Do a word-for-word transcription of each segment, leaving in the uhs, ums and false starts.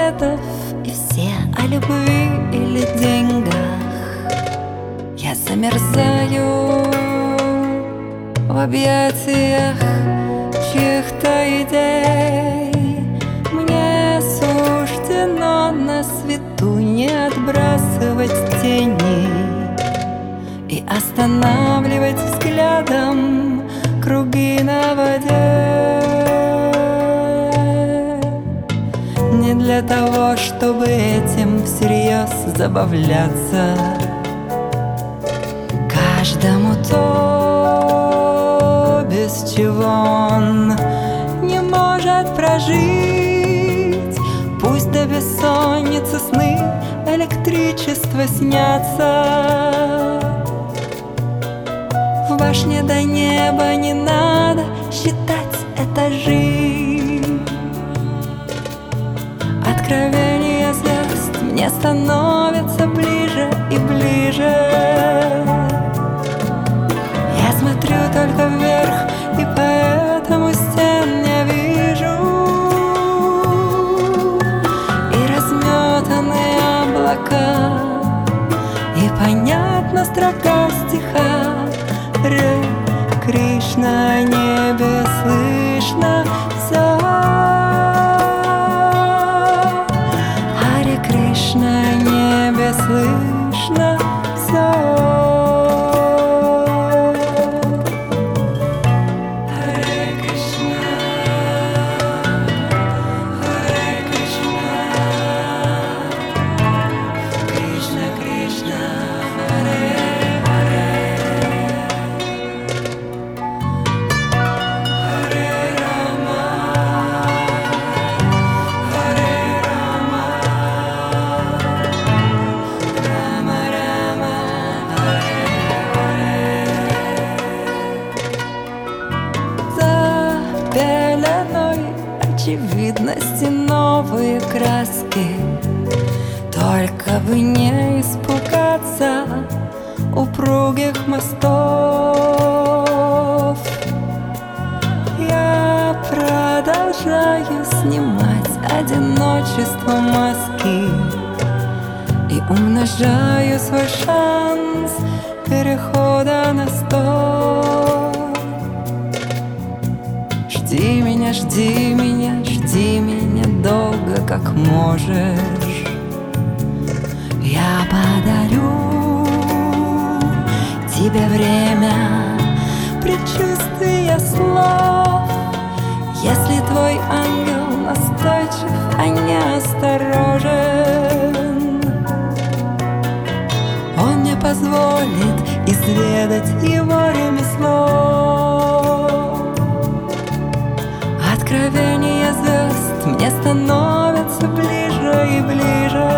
ответов, и все о любви или деньгах. Я замерзаю в объятиях чьих-то идей. Мне суждено на свету не отбрасывать тени и останавливать взглядом круги на воде. Не для того, чтобы этим всерьез забавляться. Каждому то, без чего он не может прожить. Пусть до бессонницы сны электричество снятся. В башне до неба не надо считать этажи. Откровения звезд мне становятся ближе и ближе. Я смотрю только вверх, и поэтому стен не вижу. И разметанные облака, и понятна строка стиха. Ре Кришна, небе слышно все. Харе Кришна, небе слышно все. Очевидности новые краски, только бы не испугаться упругих мостов. Я продолжаю снимать одиночество маски и умножаю свой шанс перехода на сто. Жди меня, жди меня, жди меня долго, как можешь. Я подарю тебе время, предчувствия слов. Если твой ангел настойчив, а не осторожен, он не позволит изведать его ремесло. Откровения звезд мне становятся ближе и ближе.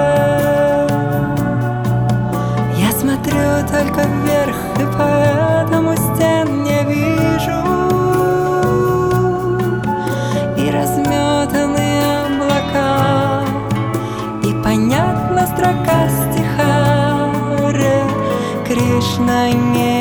Я смотрю только вверх, и поэтому стен не вижу. И разметанные облака, и понятна строка стиха. Ре Кришна, не